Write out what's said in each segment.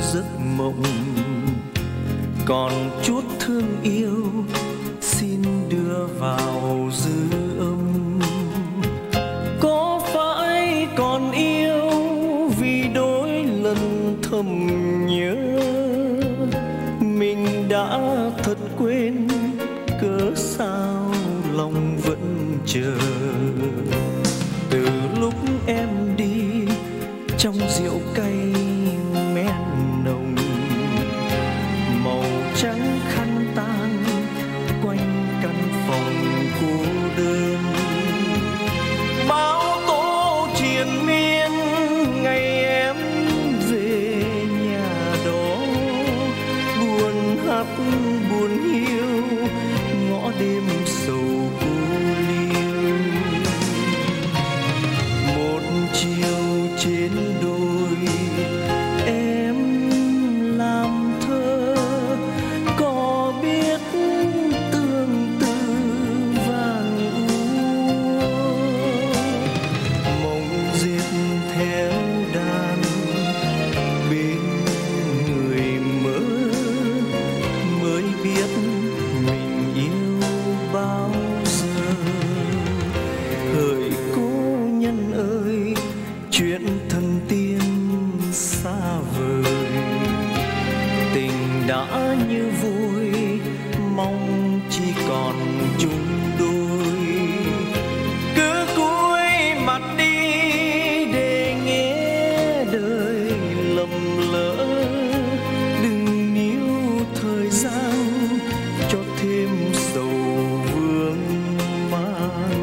giấc mộng, còn chút thương yêu xin đưa vào dư âm. Có phải còn yêu vì đôi lần thầm nhớ, mình đã thật quên cớ sao lòng vẫn chờ. Từ lúc em đi trong rượu cay men nồng, màu trắng khăn tang quanh căn phòng cô đơn. Bao tố triền miên ngày em về nhà đó, buồn hát buồn hiu ngõ đêm sầu cô liêu. Một chiều trên đồi em làm thơ, có biết tương tư vàng úa. Mộng diệt theo đàn bên người mơ, mới biết mình yêu bao giờ. Hỡi cô nhân ơi, chuyện thần tiên xa vời, tình đã như vui mong chỉ còn chung đôi. Cứ cúi mặt đi để nghe đời lầm lỡ, đừng níu thời gian cho thêm sầu vương mang.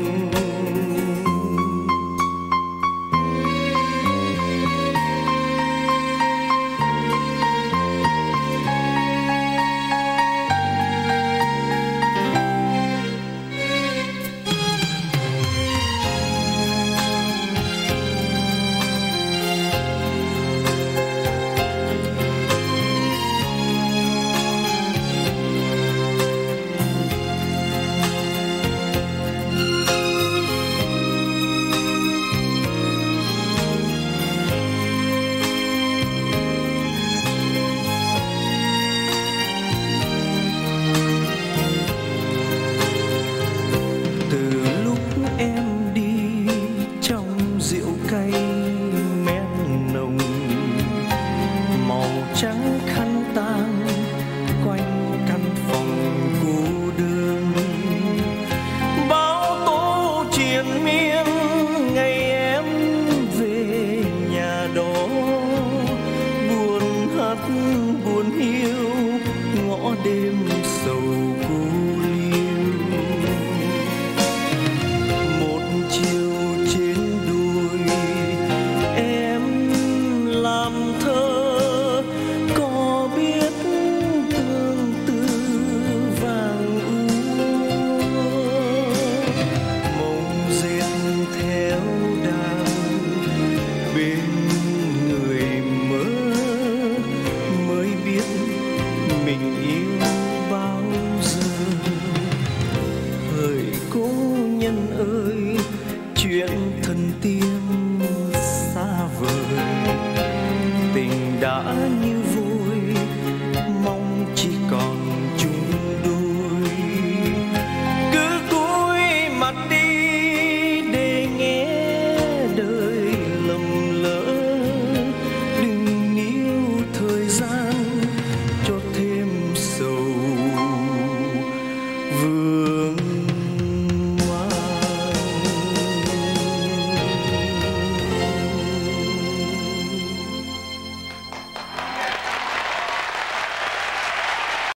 Trắng khăn tang quanh căn phòng cô đơn. Bao tố triền miên ngày em về nhà đó, buồn hát buồn hiu ngõ đêm sầu cô liêu. Một chiều trên đồi em làm thơ, mình yêu bao giờ. Hỡi cô nhân ơi, chuyện thần tiên xa vời, tình đã như